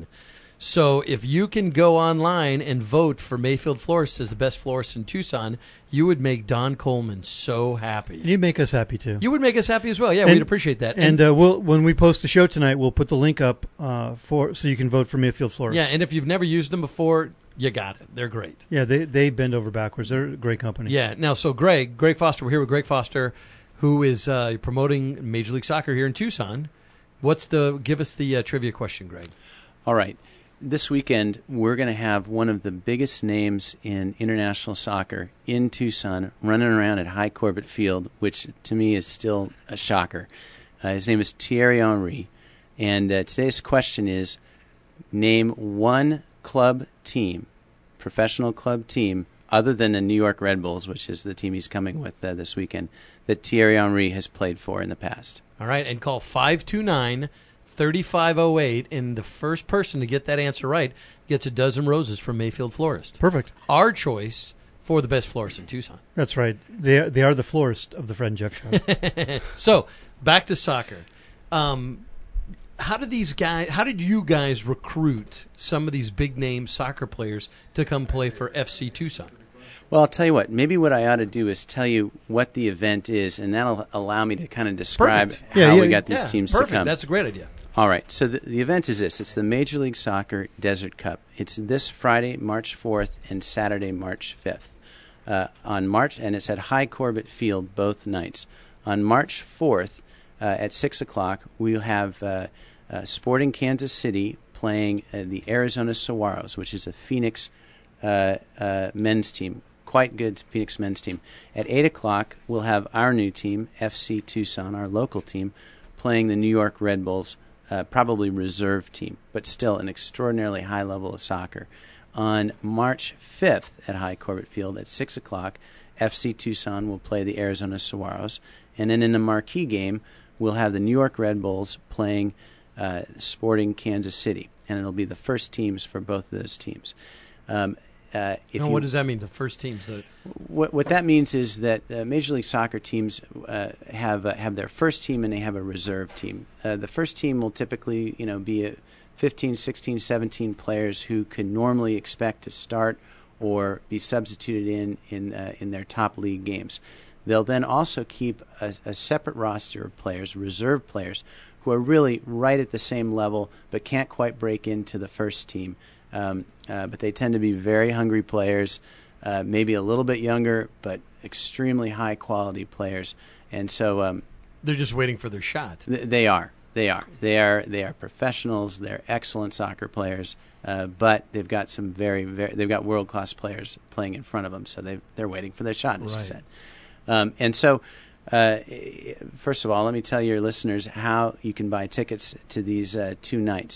So if you can go online and vote for Mayfield Florists as the best florist in Tucson, you would make Don Coleman so happy. And you'd make us happy too. You would make us happy as well. Yeah, And- we'd appreciate that. And uh, we'll when we post the show tonight, we'll put the link up uh, for so you can vote for Mayfield Florists. yeah, and if you've never used them before, you got it. They're great. Yeah, they they bend over backwards. They're a great company. Yeah. Now, so Greg, Greg Foster, we're here with Greg Foster, who is uh, promoting Major League Soccer here in Tucson. What's the? Give us the uh, trivia question, Greg. All right. This weekend, we're going to have one of the biggest names in international soccer in Tucson running around at High Corbett Field, which to me is still a shocker. Uh, his name is Thierry Henry. And uh, today's question is, name one club team, professional club team, other than the New York Red Bulls, which is the team he's coming with uh, this weekend, that Thierry Henry has played for in the past. All right, and call five two nine, three five zero eight, and the first person to get that answer right gets a dozen roses from Mayfield Florist. Perfect. Our choice for the best florist in Tucson. That's right. They are, they are the florist of the Fred and Jeff Show. So, back to soccer. Um, how did these guys? How did you guys recruit some of these big name soccer players to come play for F C Tucson? Well, I'll tell you what. Maybe what I ought to do is tell you what the event is, and that'll allow me to kind of describe Perfect. how Yeah, we yeah, got these yeah, teams perfect. to come. That's a great idea. All right. So the, the event is this. It's the Major League Soccer Desert Cup. It's this Friday, March fourth, and Saturday, March fifth. Uh, on March, and it's at High Corbett Field both nights. On March fourth, uh, at six o'clock, we'll have uh, uh, Sporting Kansas City playing uh, the Arizona Saguaros, which is a Phoenix uh, uh, men's team. Quite good Phoenix men's team. At eight o'clock, we'll have our new team, F C Tucson, our local team, playing the New York Red Bulls, uh, probably reserve team, but still an extraordinarily high level of soccer. On March fifth at High Corbett Field at six o'clock, F C Tucson will play the Arizona Saguaros. And then in the marquee game, we'll have the New York Red Bulls playing uh, Sporting Kansas City. And it'll be the first teams for both of those teams. Um, uh, if Now, you, what does that mean, the first teams? That what, what that means is that uh, Major League Soccer teams uh, have uh, have their first team and they have a reserve team. Uh, the first team will typically, you know, be a fifteen, sixteen, seventeen players who can normally expect to start or be substituted in in, uh, in their top league games. They'll then also keep a, a separate roster of players, reserve players, who are really right at the same level but can't quite break into the first team. Um, uh, but they tend to be very hungry players, uh, maybe a little bit younger, but extremely high-quality players. And so um, they're just waiting for their shot. Th- they are. They are. They are. They are professionals. They're excellent soccer players, uh, but they've got some very, very. They've got world-class players playing in front of them, so they they're waiting for their shot, as Right. you said. Um, and so, uh, first of all, let me tell your listeners how you can buy tickets to these uh, two nights.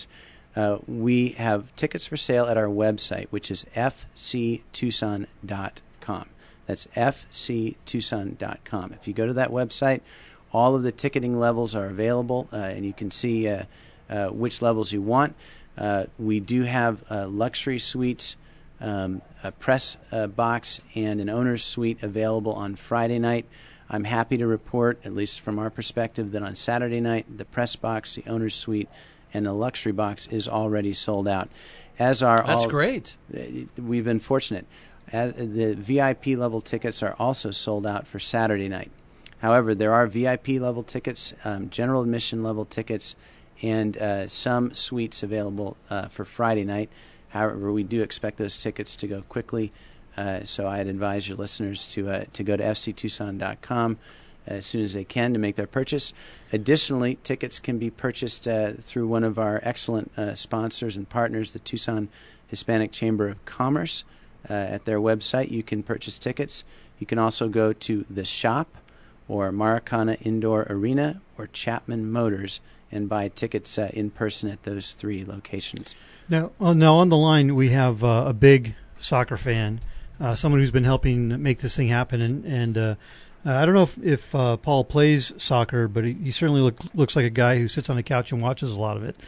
Uh, we have tickets for sale at our website, which is f c tucson dot com. That's f c tucson dot com. If you go to that website, all of the ticketing levels are available, uh, and you can see uh, uh, which levels you want. Uh, we do have uh, luxury suites, um, a press uh, box, and an owner's suite available on Friday night. I'm happy to report, at least from our perspective, that on Saturday night, the press box, the owner's suite, and the luxury box is already sold out. As are That's all, great. We've been fortunate. As, the V I P level tickets are also sold out for Saturday night. However, there are V I P level tickets, um, general admission level tickets, and uh, some suites available uh, for Friday night. However, we do expect those tickets to go quickly, uh, so I'd advise your listeners to uh, to go to f c tucson dot com as soon as they can to make their purchase. Additionally, tickets can be purchased uh, through one of our excellent uh, sponsors and partners, the Tucson Hispanic Chamber of Commerce. Uh, at their website, you can purchase tickets. You can also go to The Shop or Maracana Indoor Arena or Chapman Motors and buy tickets uh, in person at those three locations. Now, uh, now on the line, we have uh, a big soccer fan, uh, someone who's been helping make this thing happen, and, and uh, Uh, I don't know if, if uh, Paul plays soccer, but he, he certainly look, looks like a guy who sits on the couch and watches a lot of it.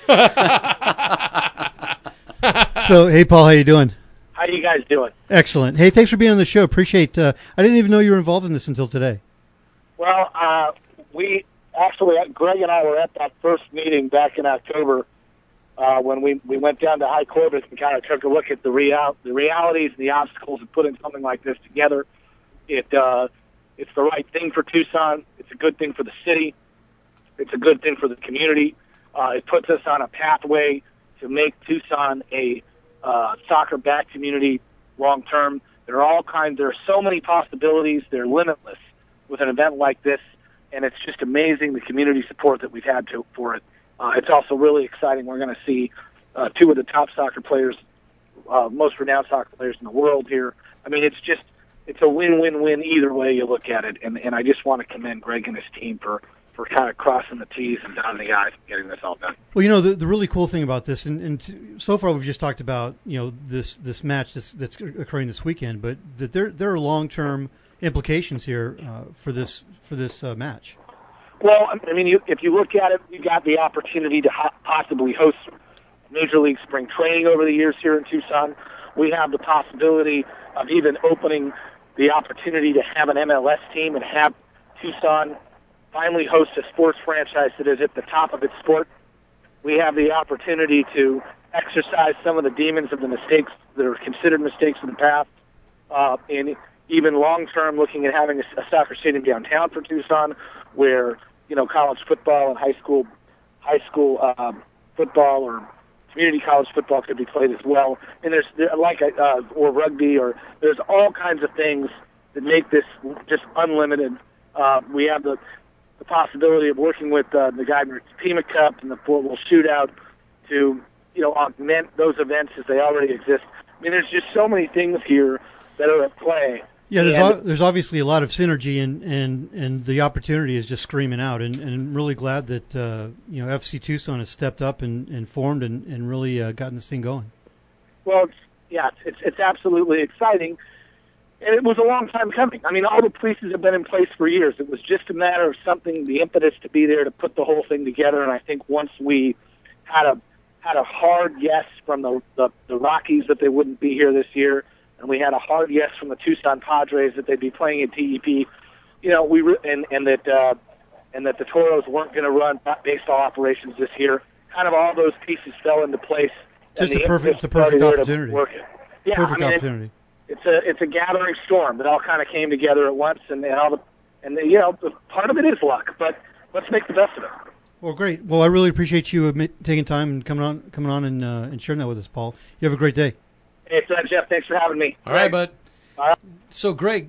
So, hey, Paul, how you doing? How you guys doing? Excellent. Hey, thanks for being on the show. Appreciate. Uh, I didn't even know you were involved in this until today. Well, uh, we actually, Greg and I were at that first meeting back in October uh, when we, we went down to High Corbett and kind of took a look at the real the realities and the obstacles of putting something like this together. It. Uh, It's the right thing for Tucson. It's a good thing for the city. It's a good thing for the community. Uh, it puts us on a pathway to make Tucson a uh, soccer-backed community long term. There are all kinds. There are so many possibilities. They're limitless with an event like this, and it's just amazing the community support that we've had to, for it. Uh, it's also really exciting. We're going to see uh, two of the top soccer players, uh, most renowned soccer players in the world here. I mean, it's just. It's a win-win-win either way you look at it, and, and I just want to commend Greg and his team for, for kind of crossing the T's and dotting the I's and getting this all done. Well, you know, the, the really cool thing about this, and, and t- so far we've just talked about, you know, this this match that's, that's occurring this weekend, but that there there are long-term implications here uh, for this for this uh, match. Well, I mean, you, if you look at it, you got the opportunity to ho- possibly host Major League spring training over the years here in Tucson. We have the possibility of even opening the opportunity to have an M L S team and have Tucson finally host a sports franchise that is at the top of its sport. We have the opportunity to exercise some of the demons of the mistakes that are considered mistakes in the past, uh, and even long-term looking at having a, a soccer stadium downtown for Tucson where, you know, college football and high school high school um, football or community college football could be played as well, and there's there, like uh, or rugby, or there's all kinds of things that make this just unlimited. Uh, we have the the possibility of working with uh, the Guyver Pima Cup and the Fort Worth Shootout to you know augment those events as they already exist. I mean, there's just so many things here that are at play. Yeah, there's, and, o- there's obviously a lot of synergy, and, and, and the opportunity is just screaming out. And, and I'm really glad that uh, you know F C Tucson has stepped up and, and formed and, and really uh, gotten this thing going. Well, it's, yeah, it's it's absolutely exciting, and it was a long time coming. I mean, all the pieces have been in place for years. It was just a matter of something, the impetus to be there to put the whole thing together. And I think once we had a had a hard yes from the the, the Rockies that they wouldn't be here this year, and we had a hard yes from the Tucson Padres that they'd be playing at T E P, you know, we re- and and that uh, and that the Toros weren't going to run baseball operations this year. Kind of all those pieces fell into place. Just a perfect, it's a perfect opportunity. Yeah, perfect I mean, opportunity. It's, it's a it's a gathering storm that all kind of came together at once, and, and all the and the, you know part of it is luck, but let's make the best of it. Well, great. Well, I really appreciate you admit, taking time and coming on coming on and uh, and sharing that with us, Paul. You have a great day. Hey, it's uh, Jeff. Thanks for having me. All right, bud. All right. So, Greg,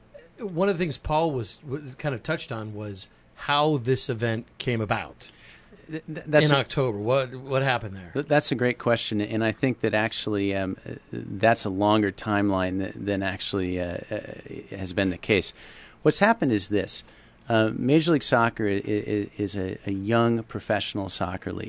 one of the things Paul was, was kind of touched on was how this event came about Th- that's in a, October. What what happened there? That's a great question, and I think that actually um, that's a longer timeline than, than actually uh, uh, has been the case. What's happened is this. Uh, Major League Soccer is, is a, a young professional soccer league.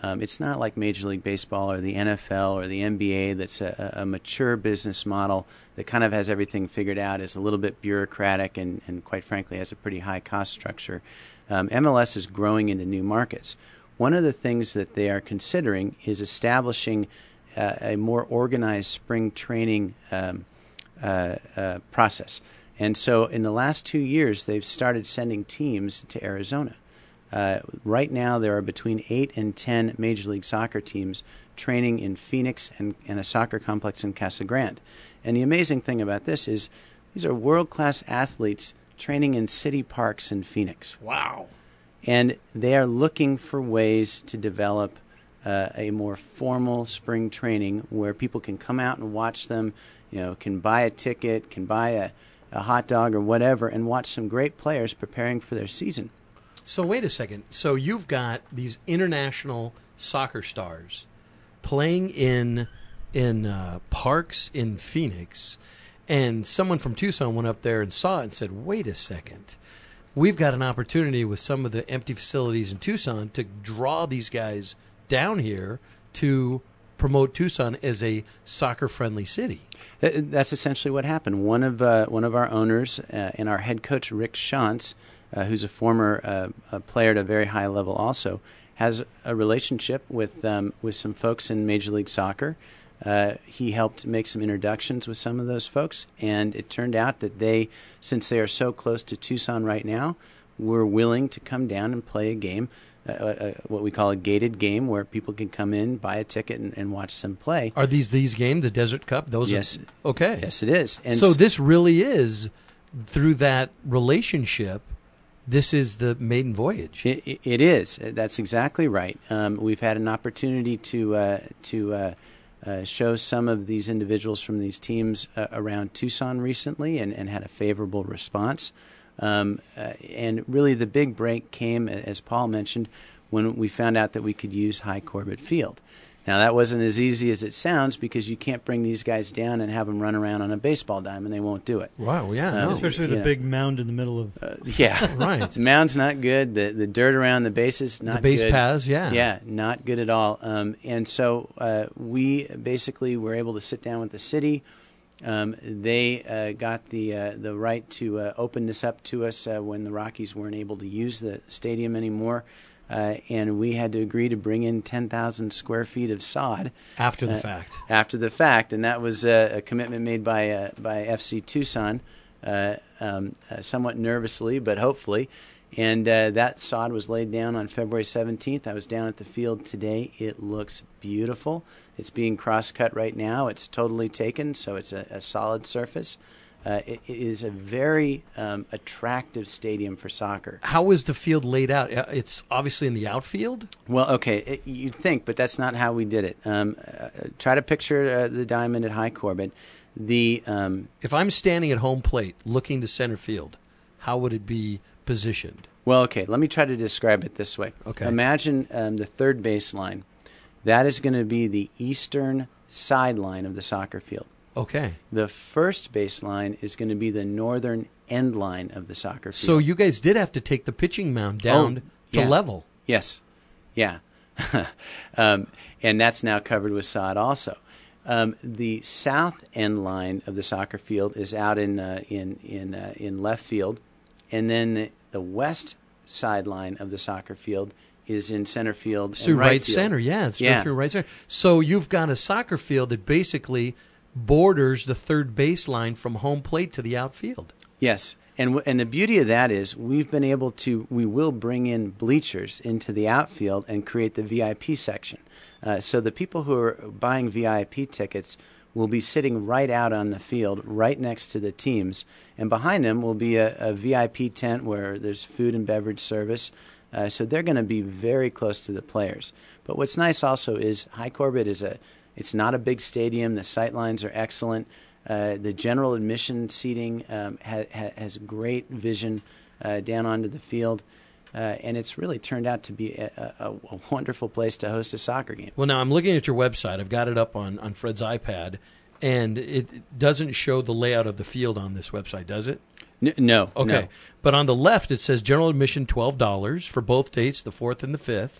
Um, it's not like Major League Baseball or the N F L or the N B A that's a, a mature business model that kind of has everything figured out, is a little bit bureaucratic, and, and quite frankly has a pretty high cost structure. Um, M L S is growing into new markets. One of the things that they are considering is establishing uh, a more organized spring training um, uh, uh, process. And so in the last two years, they've started sending teams to Arizona. Uh, right now, there are between eight and ten Major League Soccer teams training in Phoenix and, and a soccer complex in Casa Grande. And the amazing thing about this is these are world-class athletes training in city parks in Phoenix. Wow. And they are looking for ways to develop uh, a more formal spring training where people can come out and watch them, you know, can buy a ticket, can buy a, a hot dog or whatever, and watch some great players preparing for their season. So wait a second. So you've got these international soccer stars playing in in uh, parks in Phoenix, and someone from Tucson went up there and saw it and said, wait a second. We've got an opportunity with some of the empty facilities in Tucson to draw these guys down here to promote Tucson as a soccer-friendly city. That's essentially what happened. One of uh, one of our owners uh, and our head coach, Rick Shantz, uh, who's a former uh, a player at a very high level also, has a relationship with um, with some folks in Major League Soccer. Uh, he helped make some introductions with some of those folks, and it turned out that they, since they are so close to Tucson right now, were willing to come down and play a game, uh, uh, what we call a gated game, where people can come in, buy a ticket, and, and watch them play. Are these these games, the Desert Cup? Those yes. Are, okay. Yes, it is. And so this really is, through that relationship, this is the maiden voyage. It, it, it is. That's exactly right. Um, we've had an opportunity to uh, to uh, uh, show some of these individuals from these teams uh, around Tucson recently, and, and had a favorable response. Um, uh, and really, the big break came, as Paul mentioned, when we found out that we could use High Corbett Field. Now, that wasn't as easy as it sounds, because you can't bring these guys down and have them run around on a baseball diamond. They won't do it. Wow, yeah. Um, no. Especially the know. big mound in the middle of... Uh, yeah. Right. The mound's not good. The the dirt around the bases, not The base good. paths, yeah. Yeah, not good at all. Um, and so uh, we basically were able to sit down with the city. Um, they uh, got the uh, the right to uh, open this up to us uh, when the Rockies weren't able to use the stadium anymore. Uh, and we had to agree to bring in ten thousand square feet of sod. After the uh, fact. After the fact. And that was uh, a commitment made by uh, by F C Tucson, uh, um, uh, somewhat nervously, but hopefully. And uh, that sod was laid down on February seventeenth. I was down at the field today. It looks beautiful. It's being cross-cut right now. It's totally taken, so it's a, a solid surface. Uh, it, it is a very um, attractive stadium for soccer. How is the field laid out? Uh, It's obviously in the outfield? Well, okay, it, you'd think, but that's not how we did it. Um, uh, try to picture uh, the diamond at High Corbett. The um, If I'm standing at home plate looking to center field, how would it be positioned? Well, okay, let me try to describe it this way. Okay. Imagine um, the third baseline. That is going to be the eastern sideline of the soccer field. Okay. The first baseline is going to be the northern end line of the soccer field. So you guys did have to take the pitching mound down Oh, to yeah. level. Yes. Yeah. um, and that's now covered with sod also. Um, the south end line of the soccer field is out in uh, in in uh, in left field, and then the, the west sideline of the soccer field is in center field. Through and right, right field. center, yeah. It's yeah. through right center. So you've got a soccer field that basically borders the third baseline from home plate to the outfield. Yes. And w- and the beauty of that is we've been able to, we will bring in bleachers into the outfield and create the V I P section. Uh, so the people who are buying V I P tickets will be sitting right out on the field, right next to the teams. And behind them will be a, a V I P tent where there's food and beverage service. Uh, so they're going to be very close to the players. But what's nice also is High Corbett is a, it's not a big stadium. The sight lines are excellent. Uh, the general admission seating um, ha- ha- has great vision uh, down onto the field. Uh, and it's really turned out to be a, a, a wonderful place to host a soccer game. Well, now I'm looking at your website. I've got it up on, on Fred's iPad, and it doesn't show the layout of the field on this website, does it? N- no. Okay. No. But on the left, it says general admission twelve dollars for both dates, the fourth and the fifth.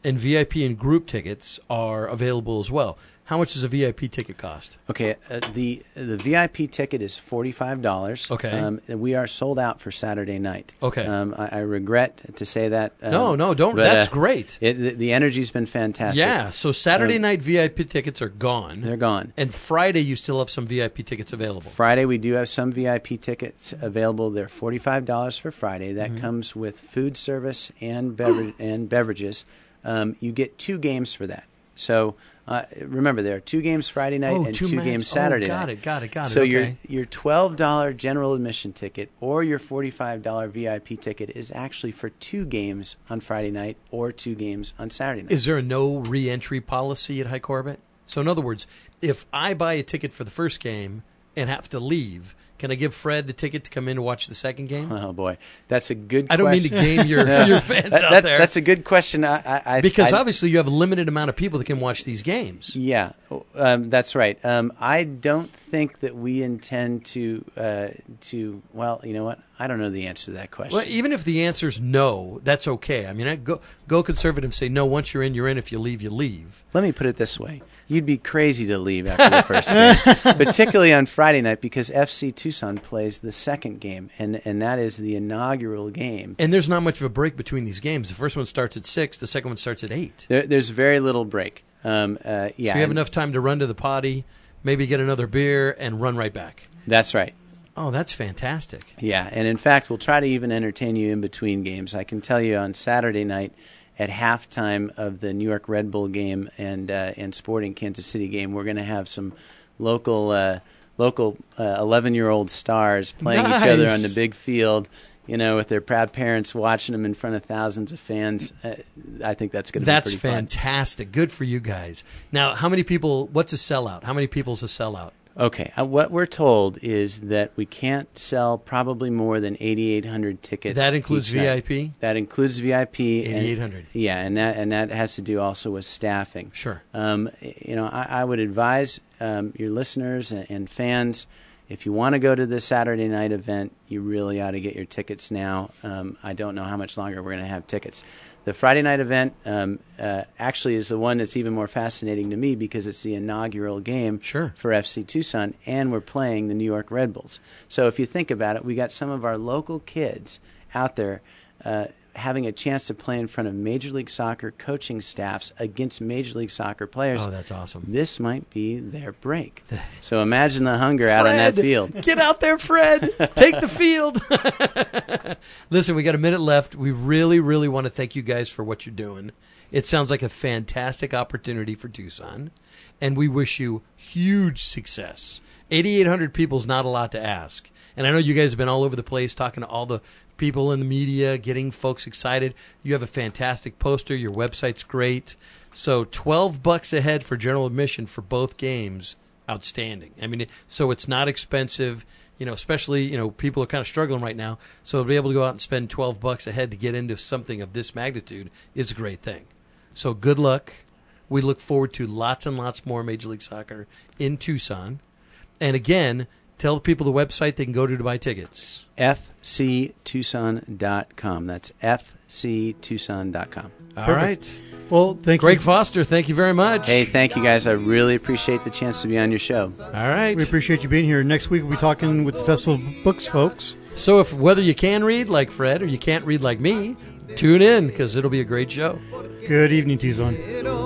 and V I P and group tickets are available as well. How much does a V I P ticket cost? Okay, uh, the the V I P ticket is forty-five dollars. Okay. Um, we are sold out for Saturday night. Okay. Um, I, I regret to say that. Um, No, no, don't. but, That's uh, great. It, the, the energy's been fantastic. Yeah, so Saturday Um, night V I P tickets are gone. They're gone. And Friday you still have some V I P tickets available. Friday, we do have some V I P tickets available. They're forty-five dollars for Friday. That Mhm. comes with food service and beverage and beverages. Um, you get two games for that. So uh, remember, there are two games Friday night Oh, and two two, match- games oh, Saturday got night. it, got it, got it, So your okay. your twelve dollars general admission ticket or your forty-five dollars V I P ticket is actually for two games on Friday night or two games on Saturday night. Is there a no re-entry policy at High Corbett? So in other words, if I buy a ticket for the first game and have to leave, can I give Fred the ticket to come in and watch the second game? Oh boy, that's a good. I don't mean to question. game your, No. your fans That- out that's, there. That's a good question. I, I, I because I, obviously you have a limited amount of people that can watch these games. Yeah, um, that's right. Um, I don't think that we intend to uh, to. Well, you know what? I don't know the answer to that question. Well, even if the answer is no, that's okay. I mean, I go go conservative and say no. Once you're in, you're in. If you leave, you leave. Let me put it this way: you'd be crazy to leave after the first game, particularly on Friday night because F C Tucson plays the second game, and and that is the inaugural game. And there's not much of a break between these games. The first one starts at six. The second one starts at eight. There, there's very little break. Um, uh, yeah, So you have and- enough time to run to the potty, maybe get another beer, and run right back. That's right. Oh, that's fantastic. Yeah, and in fact, we'll try to even entertain you in between games. I can tell you on Saturday night at halftime of the New York Red Bull game and uh, and Sporting Kansas City game, we're going to have some local uh, local eleven-year-old stars playing Nice. each other on the big field. You know, with their proud parents watching them in front of thousands of fans. Uh, I think that's going to be That's pretty fun. fantastic. Good for you guys. Now, how many people? What's a sellout? How many people's a sellout? Okay, uh, what we're told is that we can't sell probably more than eighty-eight hundred tickets. That includes each V I night. P? That includes V I P. and- eighty-eight hundred. Yeah, and that and that has to do also with staffing. Sure. Um, you know, I, I would advise um, your listeners and, and fans, if you want to go to this Saturday night event, you really ought to get your tickets now. Um, I don't know how much longer we're going to have tickets. The Friday night event um, uh, actually is the one that's even more fascinating to me because it's the inaugural game sure. for F C Tucson, and we're playing the New York Red Bulls. So if you think about it, we got some of our local kids out there uh, having a chance to play in front of Major League Soccer coaching staffs against Major League Soccer players. Oh, that's awesome. This might be their break. So imagine the hunger out on that Fred, field. Get out there, Fred. Take the field. Listen, we got a minute left. We really, really want to thank you guys for what you're doing. It sounds like a fantastic opportunity for Tucson, and we wish you huge success. eighty-eight hundred people is not a lot to ask. And I know you guys have been all over the place talking to all the people in the media, getting folks excited. You have a fantastic poster. Your website's great. So twelve bucks a head for general admission for both games. Outstanding. I mean, so it's not expensive, you know, especially, you know, people are kind of struggling right now. So to be able to go out and spend twelve bucks a head to get into something of this magnitude is a great thing. So good luck. We look forward to lots and lots more Major League Soccer in Tucson. And again, tell the people the website they can go to to buy tickets. F C Tucson dot com. That's F C Tucson dot com. All right. Well, thank Greg you. Foster, thank you very much. Hey, thank you guys. I really appreciate the chance to be on your show. All right. We appreciate you being here. Next week we'll be talking with the Festival of Books folks. So if whether you can read like Fred or you can't read like me, tune in because it'll be a great show. Good evening, Tucson.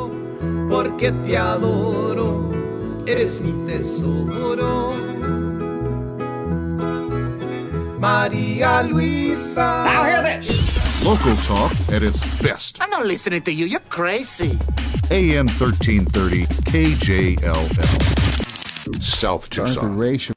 Porque te adoro, eres mi tesoro. Maria Luisa. Now hear this. Local talk at its best. I'm not listening to you. You're crazy. A M thirteen thirty K J L L. South Tucson.